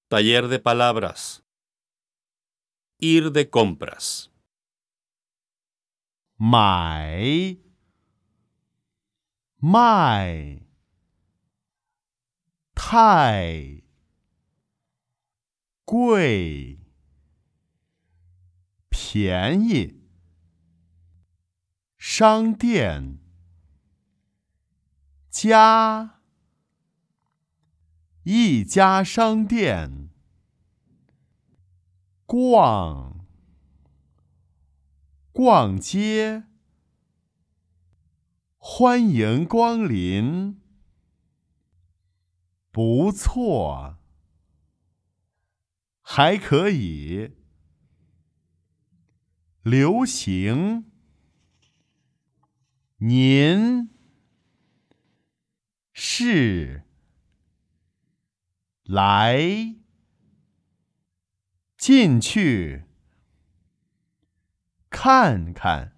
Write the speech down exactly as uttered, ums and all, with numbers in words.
Taller de palabras. Ir de compras. 买卖太贵便宜商店家一家商店逛逛街欢迎光临不错还可以流行您是来进去看看